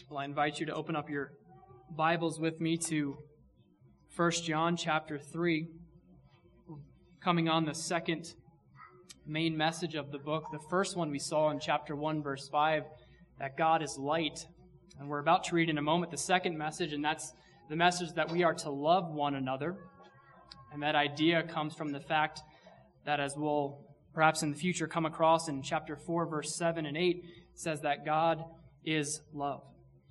Well, I invite you to open up your Bibles with me to 1 John chapter 3, coming on the second main message of the book. The first one we saw in chapter 1, verse 5, that God is light. And we're about to read in a moment the second message, and that's the message that we are to love one another. And that idea comes from the fact that, as we'll perhaps in the future come across in chapter 4, verse 7 and 8, says that God is love.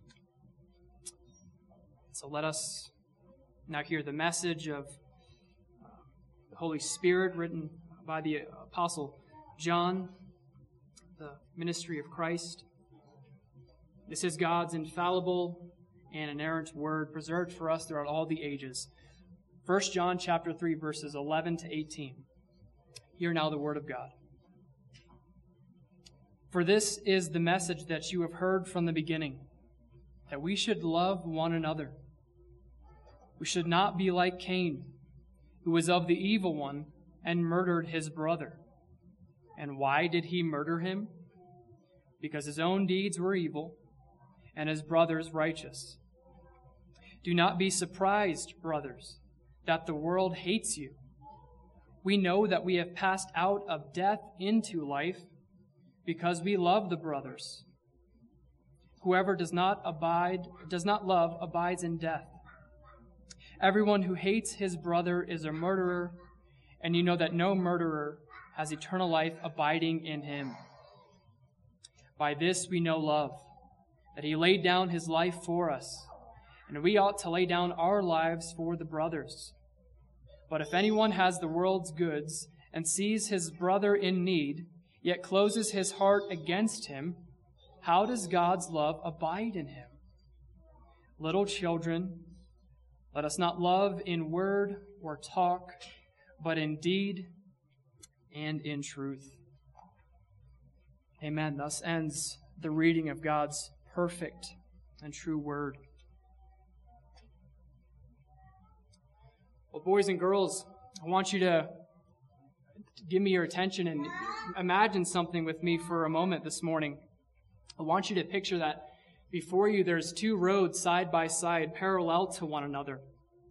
So let us now hear the message of the Holy Spirit written by the Apostle John, the ministry of Christ. This is God's infallible and inerrant word, preserved for us throughout all the ages. 1 John chapter 3, verses 11 to 18. Hear now the word of God. For this is the message that you have heard from the beginning, that we should love one another. We should not be like Cain, who was of the evil one and murdered his brother. And why did he murder him? Because his own deeds were evil and his brother's righteous. Do not be surprised, brothers, that the world hates you. We know that we have passed out of death into life because we love the brothers. Whoever does not love abides in death. Everyone who hates his brother is a murderer, and you know that no murderer has eternal life abiding in him. By this we know love, that he laid down his life for us, and we ought to lay down our lives for the brothers. But if anyone has the world's goods and sees his brother in need, yet closes his heart against him, how does God's love abide in him? Little children, let us not love in word or talk, but in deed and in truth. Amen. Thus ends the reading of God's perfect and true word. Well, boys and girls, I want you to give me your attention and imagine something with me for a moment this morning. I want you to picture that before you there's two roads side by side, parallel to one another.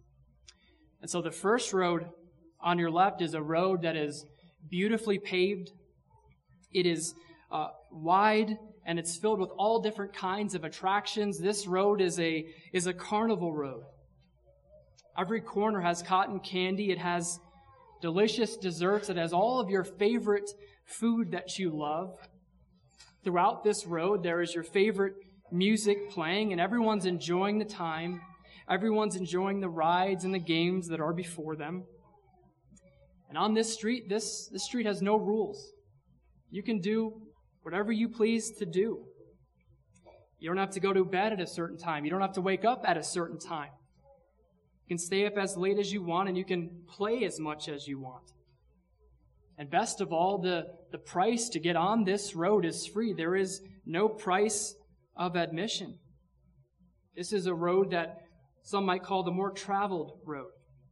And so the first road on your left is a road that is beautifully paved. It is wide, and it's filled with all different kinds of attractions. This road is a carnival road. Every corner has cotton candy. It has delicious desserts. It has all of your favorite food that you love. Throughout this road, there is your favorite music playing, and everyone's enjoying the time. Everyone's enjoying the rides and the games that are before them. And on this street, this street has no rules. You can do whatever you please to do. You don't have to go to bed at a certain time. You don't have to wake up at a certain time. You can stay up as late as you want, and you can play as much as you want. And best of all, the price to get on this road is free. There is no price of admission. This is a road that some might call the more traveled road.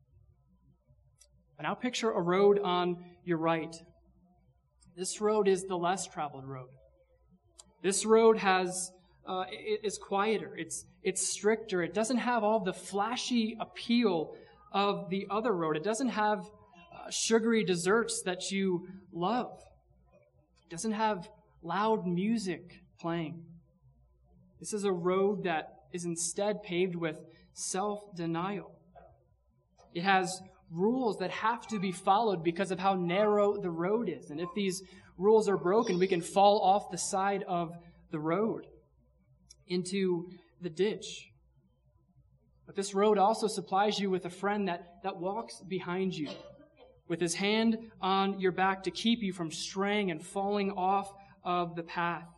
But now picture a road on your right. This road is the less traveled road. This road is quieter. It's stricter. It doesn't have all the flashy appeal of the other road. It doesn't have sugary desserts that you love. It doesn't have loud music playing. This is a road that is instead paved with self-denial. It has rules that have to be followed because of how narrow the road is. And if these rules are broken, we can fall off the side of the road into the ditch. But this road also supplies you with a friend that walks behind you with his hand on your back to keep you from straying and falling off of the path.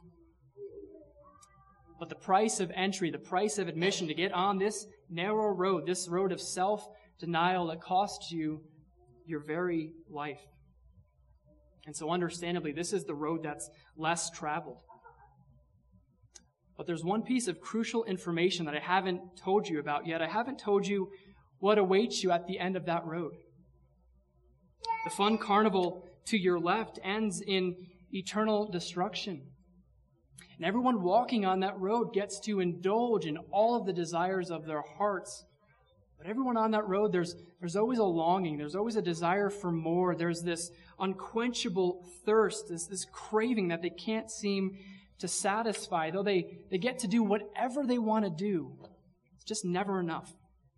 But the price of entry, the price of admission to get on this narrow road, this road of self-denial, it costs you your very life. And so understandably, this is the road that's less traveled. But there's one piece of crucial information that I haven't told you about yet. I haven't told you what awaits you at the end of that road. The fun carnival to your left ends in eternal destruction. And everyone walking on that road gets to indulge in all of the desires of their hearts. But everyone on that road, there's always a longing. There's always a desire for more. There's this unquenchable thirst, this craving that they can't seem to satisfy. Though they get to do whatever they want to do, it's just never enough.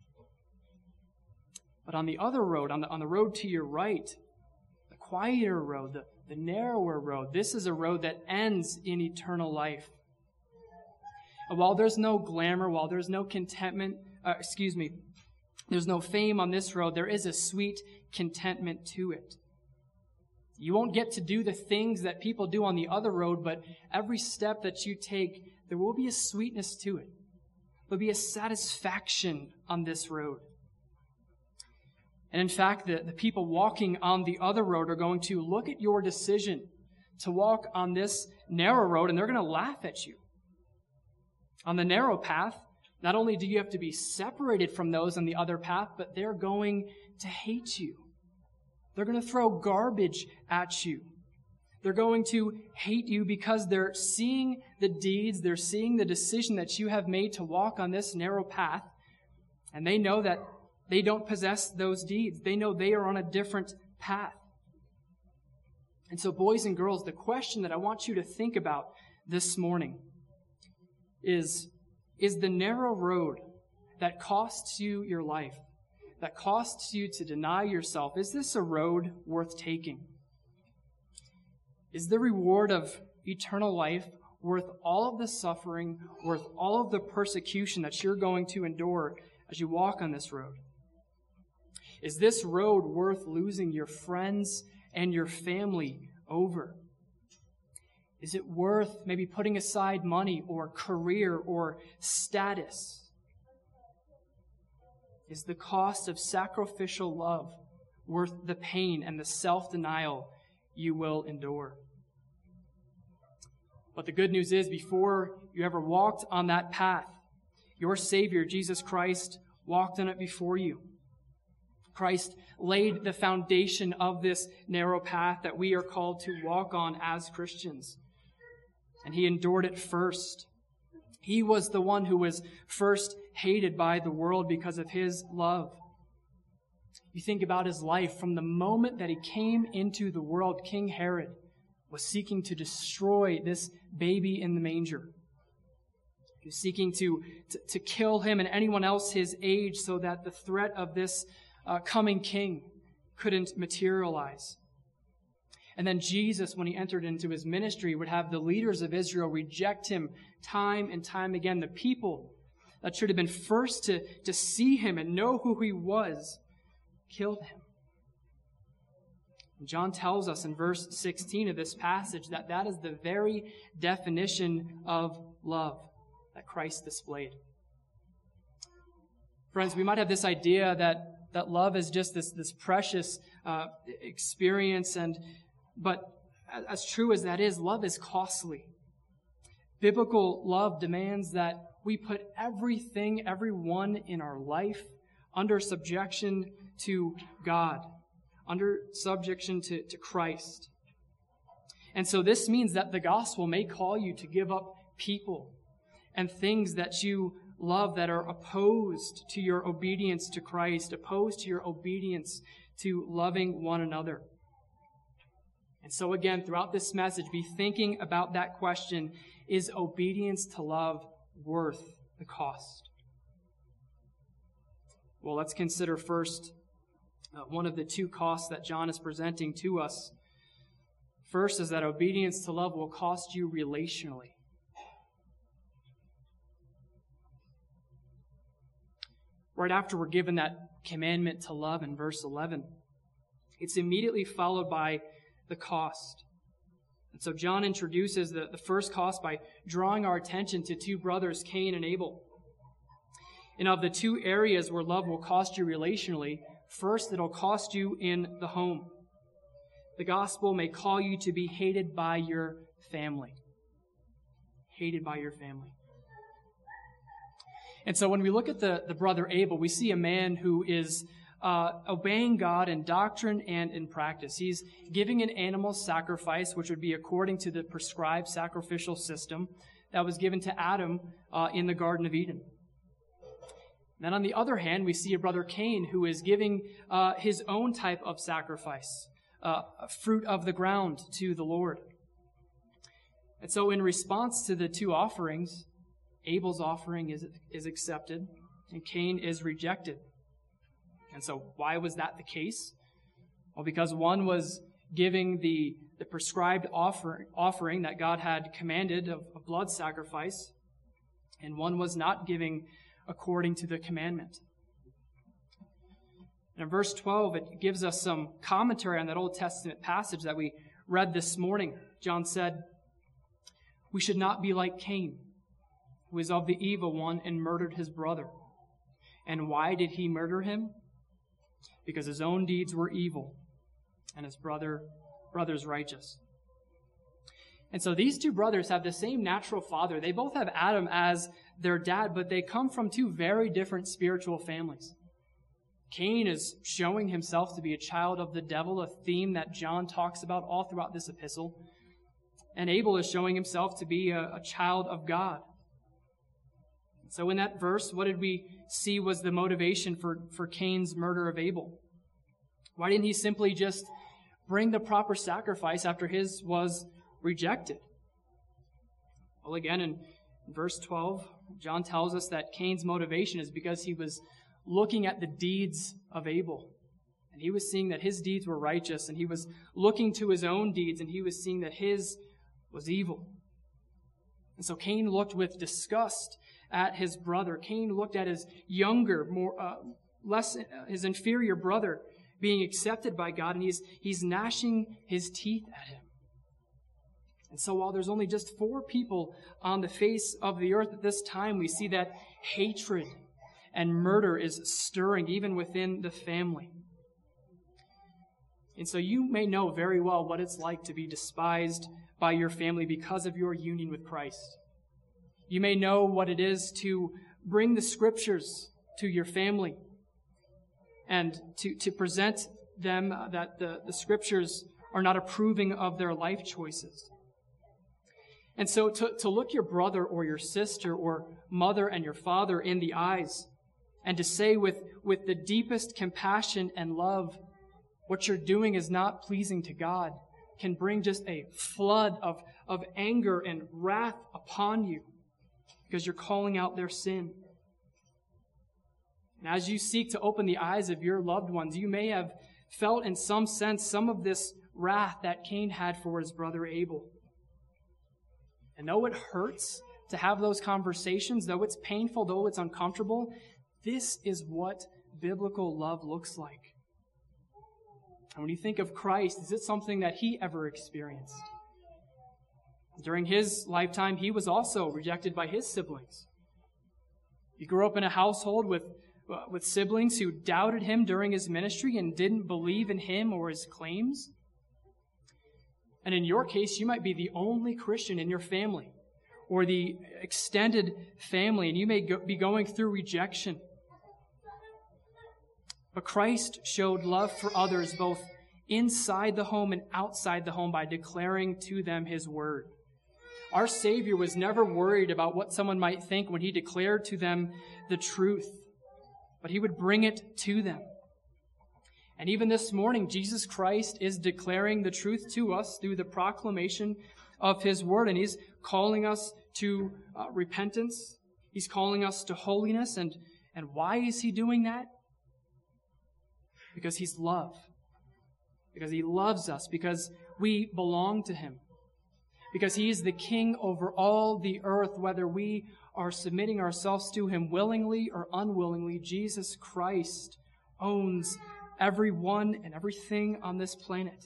But on the other road, on the road to your right, the quieter road, the narrower road, this is a road that ends in eternal life. And while there's no glamour, while there's no contentment, there's no fame on this road, there is a sweet contentment to it. You won't get to do the things that people do on the other road, but every step that you take, there will be a sweetness to it. There'll be a satisfaction on this road. And in fact, the people walking on the other road are going to look at your decision to walk on this narrow road, and they're going to laugh at you. On the narrow path, not only do you have to be separated from those on the other path, but they're going to hate you. They're going to throw garbage at you. They're going to hate you because they're seeing the deeds, they're seeing the decision that you have made to walk on this narrow path, and they know that they don't possess those deeds. They know they are on a different path. And so, boys and girls, the question that I want you to think about this morning is the narrow road that costs you your life, that costs you to deny yourself, is this a road worth taking? Is the reward of eternal life worth all of the suffering, worth all of the persecution that you're going to endure as you walk on this road? Is this road worth losing your friends and your family over? Is it worth maybe putting aside money or career or status? Is the cost of sacrificial love worth the pain and the self-denial you will endure? But the good news is, before you ever walked on that path, your Savior, Jesus Christ, walked on it before you. Christ laid the foundation of this narrow path that we are called to walk on as Christians. And he endured it first. He was the one who was first hated by the world because of his love. You think about his life. From the moment that he came into the world, King Herod was seeking to destroy this baby in the manger. He was seeking to kill him and anyone else his age so that the threat of this coming king couldn't materialize. And then Jesus, when he entered into his ministry, would have the leaders of Israel reject him time and time again. The people that should have been first to see him and know who he was, killed him. And John tells us in verse 16 of this passage that is the very definition of love that Christ displayed. Friends, we might have this idea that love is just this precious experience, but as true as that is, love is costly. Biblical love demands that we put everything, everyone in our life under subjection to God, under subjection to Christ. And so this means that the gospel may call you to give up people and things that you love that are opposed to your obedience to Christ, opposed to your obedience to loving one another. And so again, throughout this message, be thinking about that question: is obedience to love worth the cost? Well, let's consider first one of the two costs that John is presenting to us. First is that obedience to love will cost you relationally. Right after we're given that commandment to love in verse 11, it's immediately followed by the cost. And so John introduces the first cost by drawing our attention to two brothers, Cain and Abel. And of the two areas where love will cost you relationally, first, it'll cost you in the home. The gospel may call you to be hated by your family. Hated by your family. And so when we look at the brother Abel, we see a man who is obeying God in doctrine and in practice. He's giving an animal sacrifice, which would be according to the prescribed sacrificial system. that was given to Adam in the Garden of Eden. Then on the other hand, we see a brother Cain who is giving his own type of sacrifice, fruit of the ground to the Lord. And so in response to the two offerings, Abel's offering is accepted and Cain is rejected. And so why was that the case? Well, because one was giving the prescribed offering that God had commanded of blood sacrifice, and one was not giving according to the commandment. And in verse 12, it gives us some commentary on that Old Testament passage that we read this morning. John said, "We should not be like Cain, who is of the evil one and murdered his brother. And why did he murder him? Because his own deeds were evil and his brother's righteous." And so these two brothers have the same natural father. They both have Adam as their dad, but they come from two very different spiritual families. Cain is showing himself to be a child of the devil, a theme that John talks about all throughout this epistle. And Abel is showing himself to be a child of God. So in that verse, what did we see was the motivation for Cain's murder of Abel? Why didn't he simply just bring the proper sacrifice after his was rejected? Well, again, in verse 12, John tells us that Cain's motivation is because he was looking at the deeds of Abel. And he was seeing that his deeds were righteous, and he was looking to his own deeds, and he was seeing that his was evil. And so Cain looked with disgust at his brother. Cain looked at his younger, his inferior brother being accepted by God, and he's gnashing his teeth at him. And so while there's only just 4 people on the face of the earth at this time, we see that hatred and murder is stirring even within the family. And so you may know very well what it's like to be despised by your family because of your union with Christ. You may know what it is to bring the scriptures to your family and to present them that the scriptures are not approving of their life choices. And so to look your brother or your sister or mother and your father in the eyes and to say with the deepest compassion and love, what you're doing is not pleasing to God, can bring just a flood of anger and wrath upon you because you're calling out their sin. And as you seek to open the eyes of your loved ones, you may have felt in some sense some of this wrath that Cain had for his brother Abel. And though it hurts to have those conversations, though it's painful, though it's uncomfortable, this is what biblical love looks like. And when you think of Christ, is it something that he ever experienced? During his lifetime, he was also rejected by his siblings. He grew up in a household with siblings who doubted him during his ministry and didn't believe in him or his claims. And in your case, you might be the only Christian in your family or the extended family, and you may be going through rejection. But Christ showed love for others both inside the home and outside the home by declaring to them his word. Our Savior was never worried about what someone might think when he declared to them the truth, but he would bring it to them. And even this morning, Jesus Christ is declaring the truth to us through the proclamation of his word, and he's calling us to repentance. He's calling us to holiness. And why is he doing that? Because he's love. Because he loves us. Because we belong to him. Because he is the king over all the earth, whether we are submitting ourselves to him willingly or unwillingly. Jesus Christ owns everyone and everything on this planet.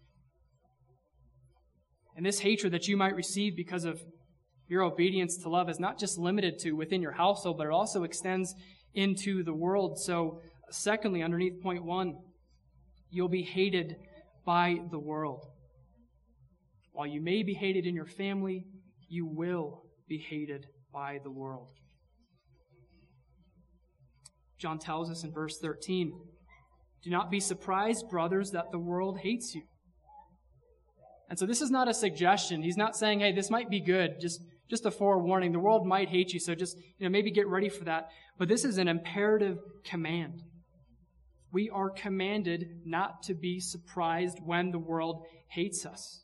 And this hatred that you might receive because of your obedience to love is not just limited to within your household, but it also extends into the world. So, secondly, underneath point 1, you'll be hated by the world. While you may be hated in your family, you will be hated by the world. John tells us in verse 13, "Do not be surprised, brothers, that the world hates you." And so this is not a suggestion. He's not saying, hey, this might be good. Just just a forewarning. The world might hate you, so just maybe get ready for that. But this is an imperative command. We are commanded not to be surprised when the world hates us.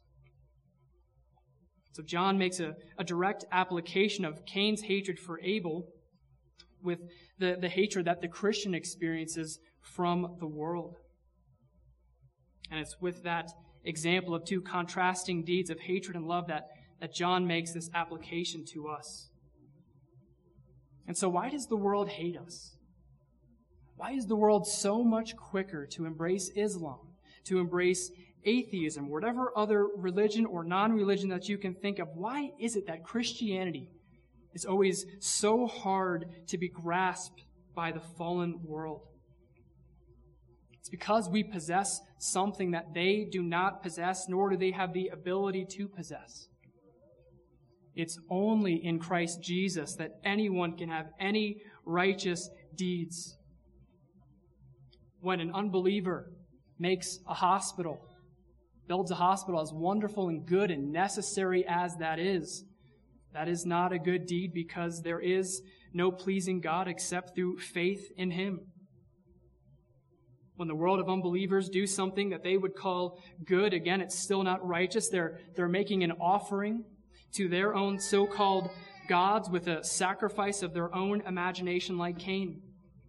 So John makes a direct application of Cain's hatred for Abel with the hatred that the Christian experiences from the world. And it's with that example of two contrasting deeds of hatred and love that John makes this application to us. And so why does the world hate us? Why is the world so much quicker to embrace Islam, to embrace atheism, whatever other religion or non-religion that you can think of? Why is it that Christianity is always so hard to be grasped by the fallen world? It's because we possess something that they do not possess, nor do they have the ability to possess. It's only in Christ Jesus that anyone can have any righteous deeds. When an unbeliever makes a hospital, builds a hospital, as wonderful and good and necessary as that is not a good deed, because there is no pleasing God except through faith in Him. When the world of unbelievers do something that they would call good, again, it's still not righteous. They're making an offering to their own so-called gods with a sacrifice of their own imagination like Cain.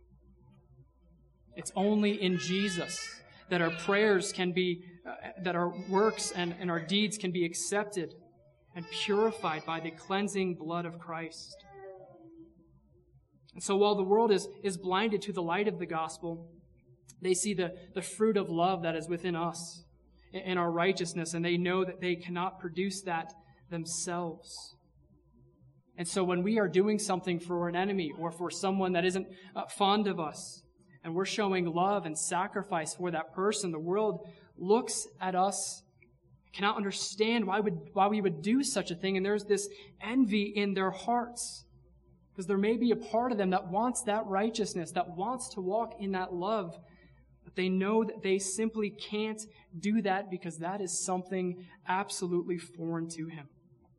It's only in Jesus that our prayers can be, that our works and our deeds can be accepted and purified by the cleansing blood of Christ. And so while the world is blinded to the light of the gospel, they see the fruit of love that is within us in our righteousness, and they know that they cannot produce that themselves. And so when we are doing something for an enemy or for someone that isn't fond of us, and we're showing love and sacrifice for that person, the world looks at us, cannot understand why we would do such a thing, and there's this envy in their hearts. Because there may be a part of them that wants that righteousness, that wants to walk in that love, but they know that they simply can't do that because that is something absolutely foreign to Him.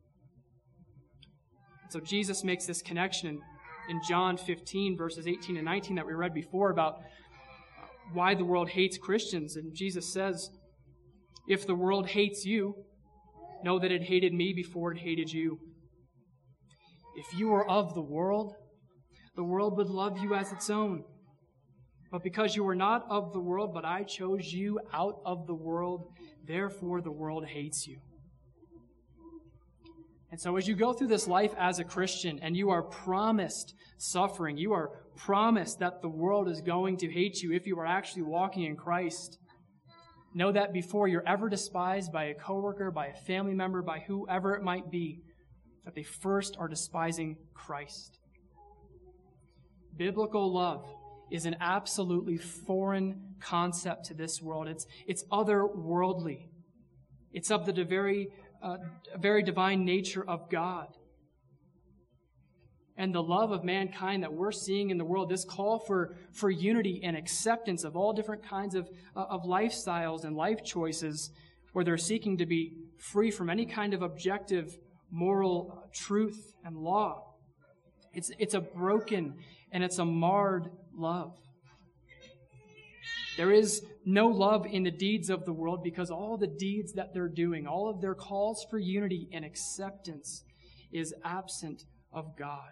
So Jesus makes this connection in John 15, verses 18 and 19 that we read before about why the world hates Christians. And Jesus says, "If the world hates you, know that it hated me before it hated you. If you were of the world would love you as its own. But because you were not of the world, but I chose you out of the world, therefore the world hates you." And so as you go through this life as a Christian and you are promised suffering, you are promised that the world is going to hate you if you are actually walking in Christ, know that before you're ever despised by a coworker, by a family member, by whoever it might be, that they first are despising Christ. Biblical love is an absolutely foreign concept to this world. It's otherworldly. It's of the very divine nature of God. And the love of mankind that we're seeing in the world, this call for unity and acceptance of all different kinds of lifestyles and life choices, where they're seeking to be free from any kind of objective moral truth and law. It's a broken and it's a marred love. There is no love in the deeds of the world because all the deeds that they're doing, all of their calls for unity and acceptance is absent of God.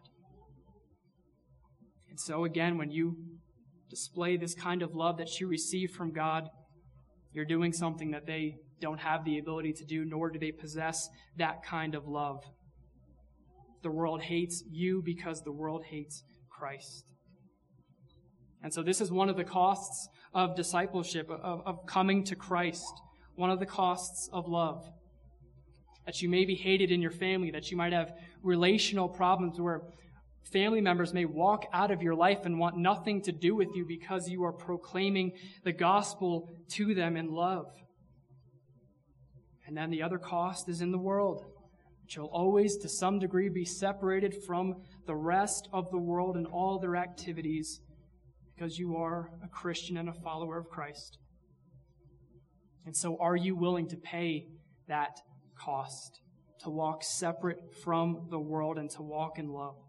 And so again, when you display this kind of love that you receive from God, you're doing something that they don't have the ability to do, nor do they possess that kind of love. The world hates you because the world hates Christ. And so this is one of the costs of discipleship, of coming to Christ, one of the costs of love. That you may be hated in your family, that you might have relational problems where family members may walk out of your life and want nothing to do with you because you are proclaiming the gospel to them in love. And then the other cost is in the world. You'll always, to some degree, be separated from the rest of the world and all their activities because you are a Christian and a follower of Christ. And so are you willing to pay that cost? to walk separate from the world and to walk in love.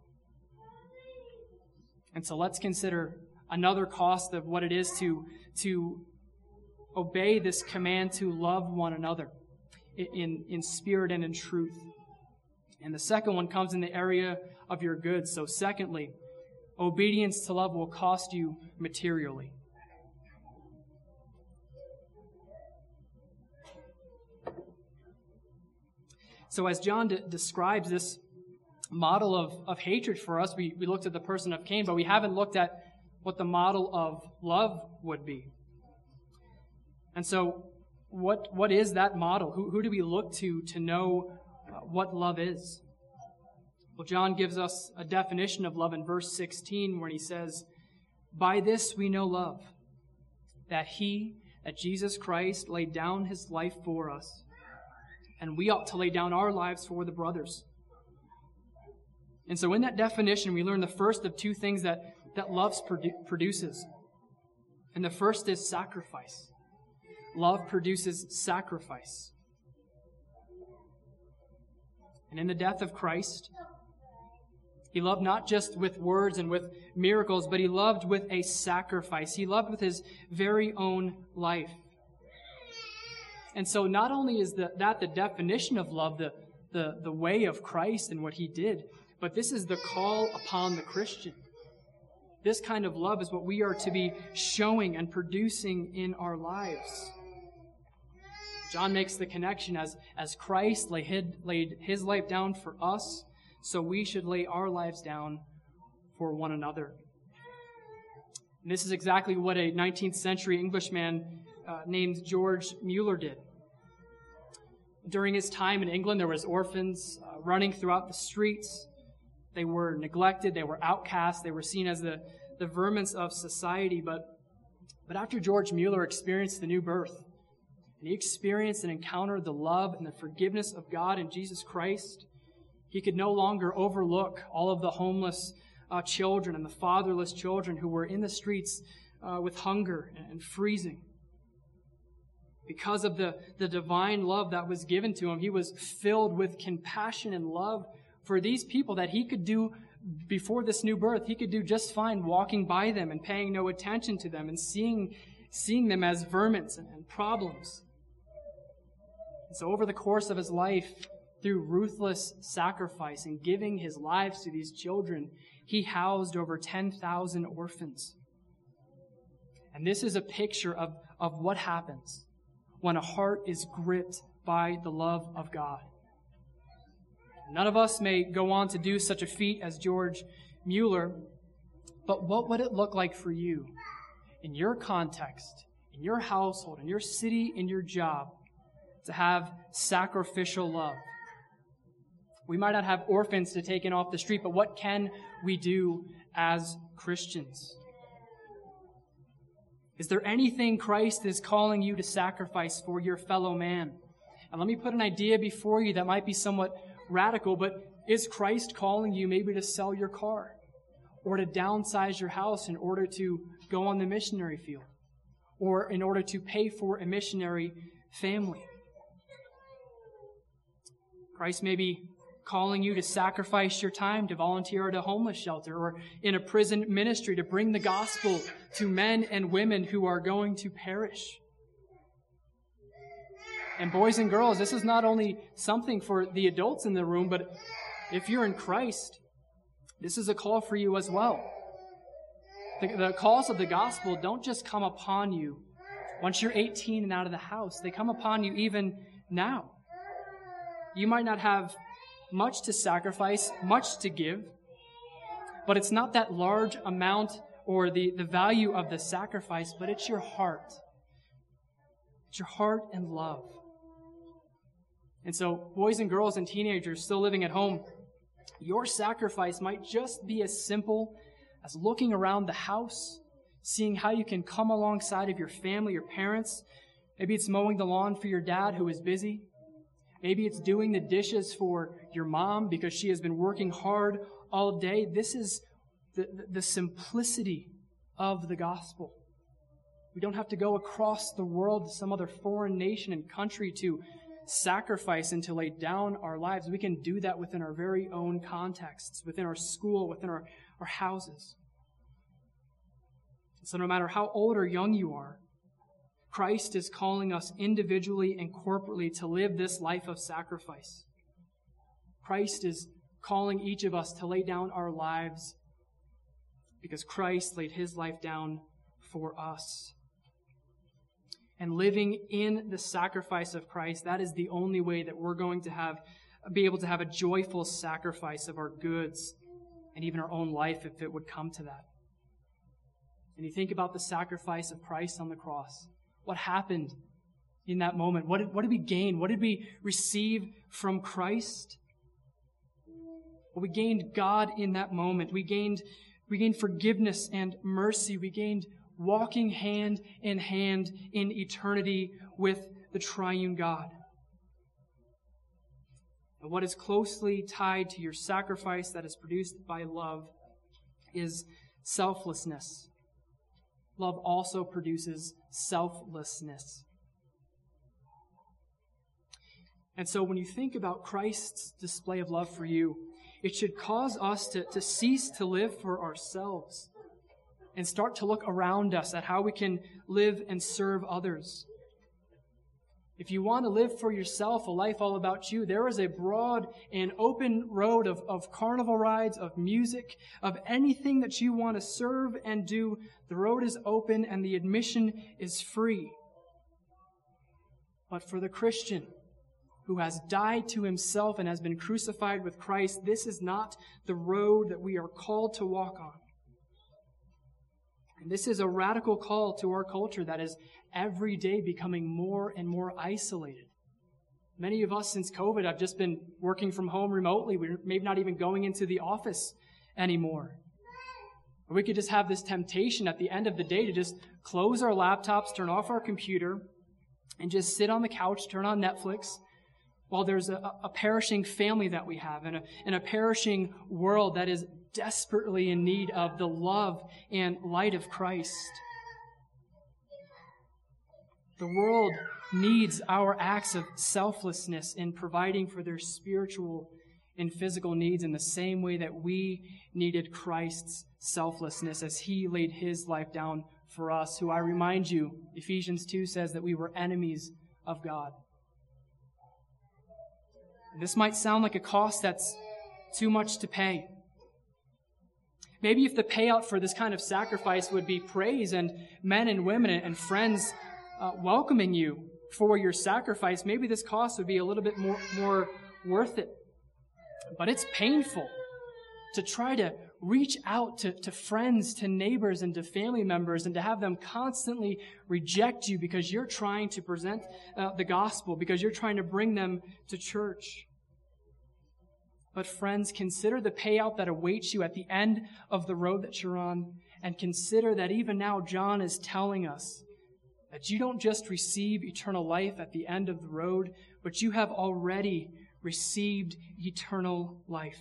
And so let's consider another cost of what it is to obey this command to love one another in spirit and in truth. And the second one comes in the area of your goods. So secondly, obedience to love will cost you materially. So as John describes this model of hatred for us, we looked at the person of Cain, but we haven't looked at what the model of love would be. And so what is that model? Who do we look to know what love is? Well, John gives us a definition of love in verse 16 where he says, "By this we know love, that Jesus Christ laid down his life for us, and we ought to lay down our lives for the brothers." And so in that definition, we learn the first of two things that love produces. And the first is sacrifice. Love produces sacrifice. And in the death of Christ, he loved not just with words and with miracles, but he loved with a sacrifice. He loved with his very own life. And so not only is that the definition of love, the way of Christ and what he did, but this is the call upon the Christian. This kind of love is what we are to be showing and producing in our lives. John makes the connection as Christ laid his life down for us, so we should lay our lives down for one another. And this is exactly what a 19th century Englishman named George Mueller did. During his time in England, there was orphans running throughout the streets. They were neglected, they were outcast, they were seen as the vermins of society. But after George Mueller experienced the new birth, and he experienced and encountered the love and the forgiveness of God in Jesus Christ, he could no longer overlook all of the homeless children and the fatherless children who were in the streets with hunger and freezing. Because of the divine love that was given to him, he was filled with compassion and love for these people that he could do before this new birth. He could do just fine walking by them and paying no attention to them and seeing them as vermins and problems. And so over the course of his life, through ruthless sacrifice and giving his lives to these children, he housed over 10,000 orphans. And this is a picture of what happens when a heart is gripped by the love of God. None of us may go on to do such a feat as George Mueller, but what would it look like for you in your context, in your household, in your city, in your job, to have sacrificial love? We might not have orphans to take in off the street, but what can we do as Christians? Is there anything Christ is calling you to sacrifice for your fellow man? And let me put an idea before you that might be somewhat radical, but is Christ calling you maybe to sell your car or to downsize your house in order to go on the missionary field or in order to pay for a missionary family? Christ may be calling you to sacrifice your time to volunteer at a homeless shelter or in a prison ministry to bring the gospel to men and women who are going to perish. And boys and girls, this is not only something for the adults in the room, but if you're in Christ, this is a call for you as well. The calls of the gospel don't just come upon you once you're 18 and out of the house. They come upon you even now. You might not have much to sacrifice, much to give, but it's not that large amount or the value of the sacrifice, but it's your heart. It's your heart and love. And so, boys and girls and teenagers still living at home, your sacrifice might just be as simple as looking around the house, seeing how you can come alongside of your family, your parents. Maybe it's mowing the lawn for your dad who is busy. Maybe it's doing the dishes for your mom because she has been working hard all day. This is the simplicity of the gospel. We don't have to go across the world to some other foreign nation and country to sacrifice and to lay down our lives, we can do that within our very own contexts, within our school, within our houses. So no matter how old or young you are, Christ is calling us individually and corporately to live this life of sacrifice. Christ is calling each of us to lay down our lives because Christ laid his life down for us. And living in the sacrifice of Christ, that is the only way that we're going to be able to have a joyful sacrifice of our goods and even our own life if it would come to that. And you think about the sacrifice of Christ on the cross. What happened in that moment? What did we gain? What did we receive from Christ? Well, we gained God in that moment. We gained forgiveness and mercy. We gained walking hand in hand in eternity with the triune God. And what is closely tied to your sacrifice that is produced by love is selflessness. Love also produces selflessness. And so when you think about Christ's display of love for you, it should cause us to cease to live for ourselves and start to look around us at how we can live and serve others. If you want to live for yourself, a life all about you, there is a broad and open road of carnival rides, of music, of anything that you want to serve and do. The road is open and the admission is free. But for the Christian who has died to himself and has been crucified with Christ, this is not the road that we are called to walk on. And this is a radical call to our culture that is every day becoming more and more isolated. Many of us since COVID have just been working from home remotely. We're maybe not even going into the office anymore. Or we could just have this temptation at the end of the day to just close our laptops, turn off our computer, and just sit on the couch, turn on Netflix, while there's a perishing family that we have and a perishing world that is desperately in need of the love and light of Christ. The world needs our acts of selflessness in providing for their spiritual and physical needs in the same way that we needed Christ's selflessness as he laid his life down for us, who I remind you, Ephesians 2 says that we were enemies of God. This might sound like a cost that's too much to pay. Maybe if the payout for this kind of sacrifice would be praise and men and women and friends welcoming you for your sacrifice, maybe this cost would be a little bit more worth it. But it's painful to try to reach out to friends, to neighbors, and to family members and to have them constantly reject you because you're trying to present the gospel, because you're trying to bring them to church. But friends, consider the payout that awaits you at the end of the road that you're on, and consider that even now John is telling us that you don't just receive eternal life at the end of the road, but you have already received eternal life.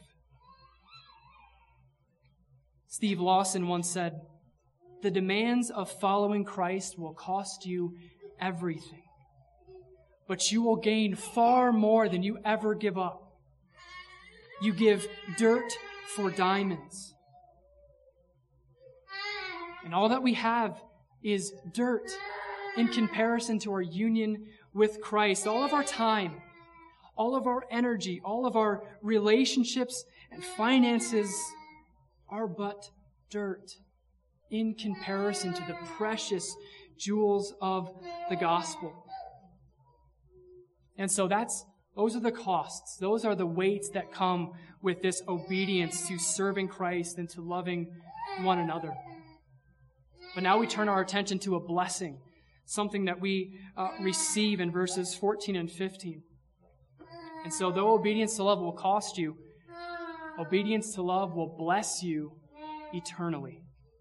Steve Lawson once said, "The demands of following Christ will cost you everything, but you will gain far more than you ever give up. You give dirt for diamonds." And all that we have is dirt in comparison to our union with Christ. All of our time, all of our energy, all of our relationships and finances are but dirt in comparison to the precious jewels of the gospel. And so those are the costs. Those are the weights that come with this obedience to serving Christ and to loving one another. But now we turn our attention to a blessing, something that we receive in verses 14 and 15. And so though obedience to love will cost you, obedience to love will bless you eternally.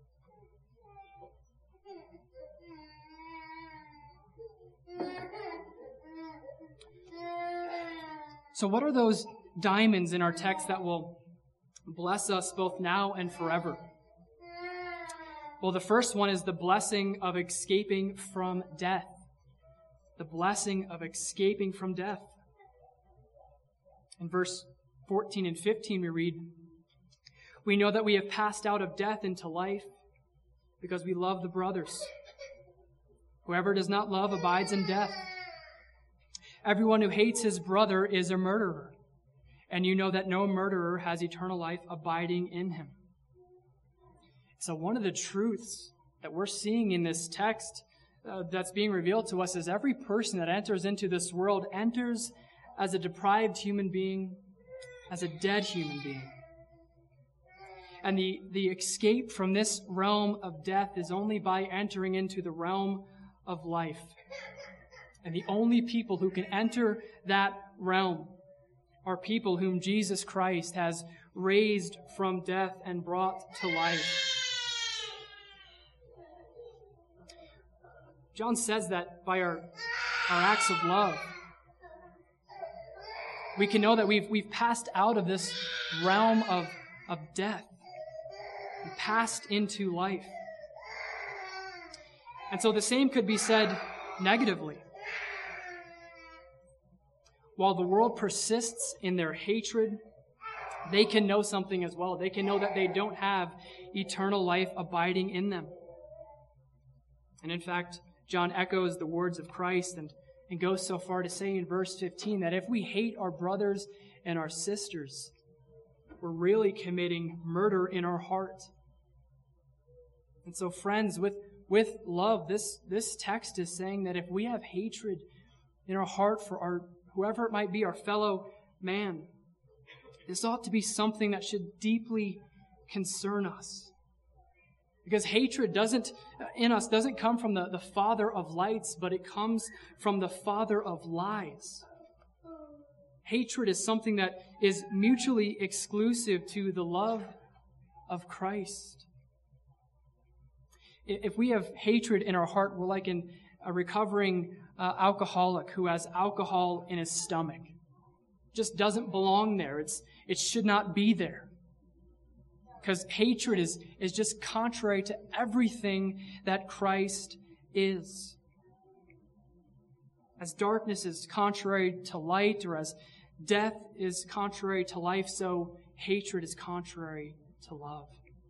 So what are those diamonds in our text that will bless us both now and forever? Well, the first one is the blessing of escaping from death. The blessing of escaping from death. In verse 14 and 15 we read, "We know that we have passed out of death into life because we love the brothers. Whoever does not love abides in death. Everyone who hates his brother is a murderer, and you know that no murderer has eternal life abiding in him." So one of the truths that we're seeing in this text that's being revealed to us is every person that enters into this world enters as a deprived human being, as a dead human being. And the escape from this realm of death is only by entering into the realm of life. And the only people who can enter that realm are people whom Jesus Christ has raised from death and brought to life. John says that by our acts of love, we can know that we've passed out of this realm of death and passed into life. And so the same could be said negatively. While the world persists in their hatred, they can know something as well. They can know that they don't have eternal life abiding in them. And in fact, John echoes the words of Christ and goes so far to say in verse 15 that if we hate our brothers and our sisters, we're really committing murder in our heart. And so friends, with love, this text is saying that if we have hatred in our heart for our whoever it might be, our fellow man, this ought to be something that should deeply concern us. Because hatred doesn't come from the father of lights, but it comes from the father of lies. Hatred is something that is mutually exclusive to the love of Christ. If we have hatred in our heart, we're like a recovering alcoholic who has alcohol in his stomach. It just doesn't belong there. It should not be there. Because hatred is just contrary to everything that Christ is. As darkness is contrary to light, or as death is contrary to life, so hatred is contrary to love.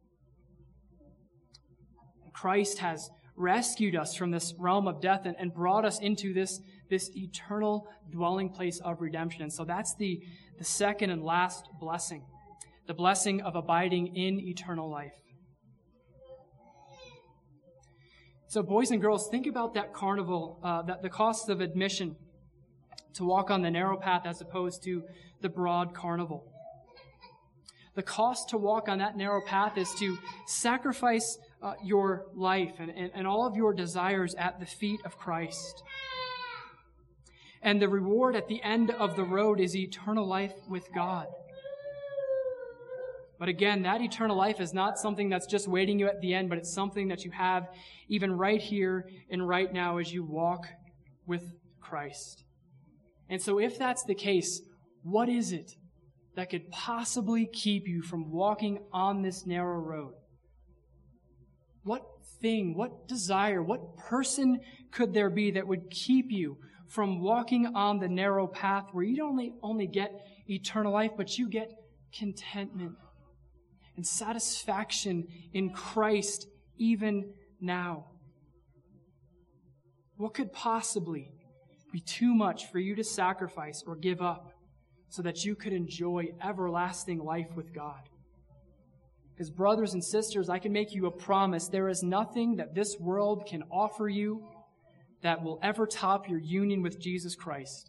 And Christ has rescued us from this realm of death and brought us into this eternal dwelling place of redemption. And so that's the second and last blessing. The blessing of abiding in eternal life. So boys and girls, think about that carnival, that the cost of admission to walk on the narrow path as opposed to the broad carnival. The cost to walk on that narrow path is to sacrifice your life and all of your desires at the feet of Christ. And the reward at the end of the road is eternal life with God. But again, that eternal life is not something that's just waiting you at the end, but it's something that you have even right here and right now as you walk with Christ. And so if that's the case, what is it that could possibly keep you from walking on this narrow road? What thing, what desire, what person could there be that would keep you from walking on the narrow path where you don't only get eternal life, but you get contentment and satisfaction in Christ even now? What could possibly be too much for you to sacrifice or give up so that you could enjoy everlasting life with God? Because brothers and sisters, I can make you a promise. There is nothing that this world can offer you that will ever top your union with Jesus Christ.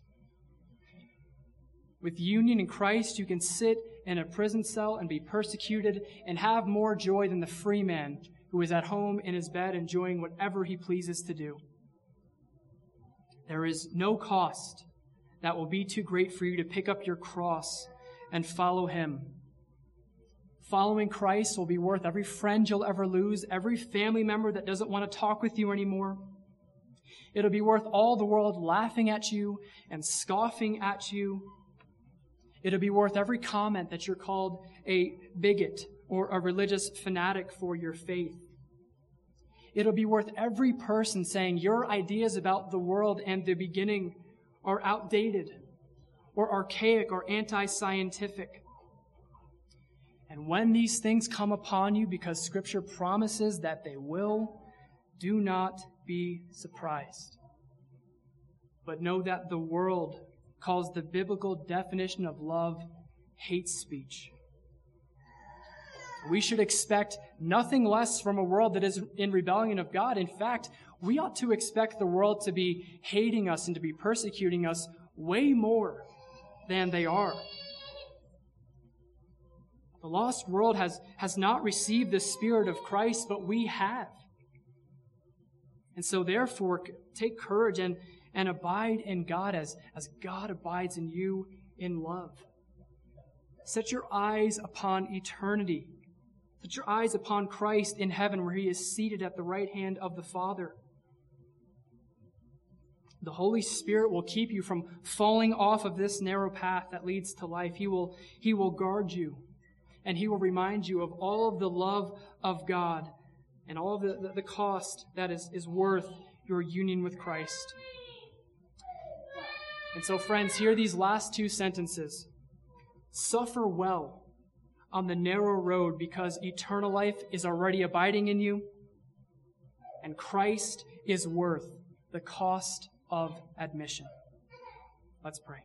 With union in Christ, you can sit in a prison cell and be persecuted and have more joy than the free man who is at home in his bed enjoying whatever he pleases to do. There is no cost that will be too great for you to pick up your cross and follow Him. Following Christ will be worth every friend you'll ever lose, every family member that doesn't want to talk with you anymore. It'll be worth all the world laughing at you and scoffing at you. It'll be worth every comment that you're called a bigot or a religious fanatic for your faith. It'll be worth every person saying your ideas about the world and the beginning are outdated, or archaic or anti-scientific. And when these things come upon you, because Scripture promises that they will, do not be surprised. But know that the world calls the biblical definition of love hate speech. We should expect nothing less from a world that is in rebellion of God. In fact, we ought to expect the world to be hating us and to be persecuting us way more than they are. The lost world has not received the Spirit of Christ, but we have. And so therefore, take courage and abide in God as God abides in you in love. Set your eyes upon eternity. Set your eyes upon Christ in heaven, where He is seated at the right hand of the Father. The Holy Spirit will keep you from falling off of this narrow path that leads to life. He will guard you, and He will remind you of all of the love of God and all of the cost that is worth your union with Christ. And so, friends, hear these last two sentences. Suffer well on the narrow road, because eternal life is already abiding in you, and Christ is worth the cost of admission. Let's pray.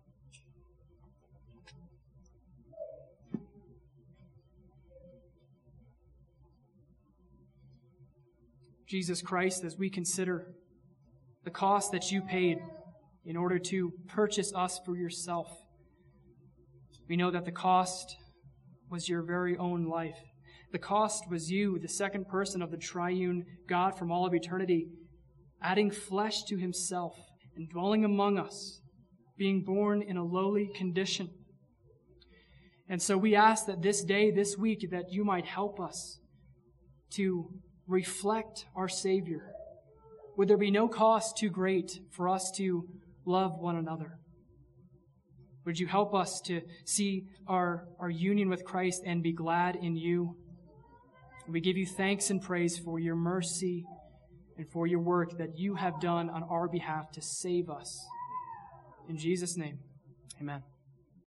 Jesus Christ, as we consider the cost that you paid in order to purchase us for yourself, we know that the cost was your very own life. The cost was you, the second person of the triune God from all of eternity, adding flesh to Himself and dwelling among us, being born in a lowly condition. And so we ask that this day, this week, that you might help us to reflect our Savior. Would there be no cost too great for us to love one another? Would you help us to see our union with Christ and be glad in you? We give you thanks and praise for your mercy and for your work that you have done on our behalf to save us. In Jesus' name, amen.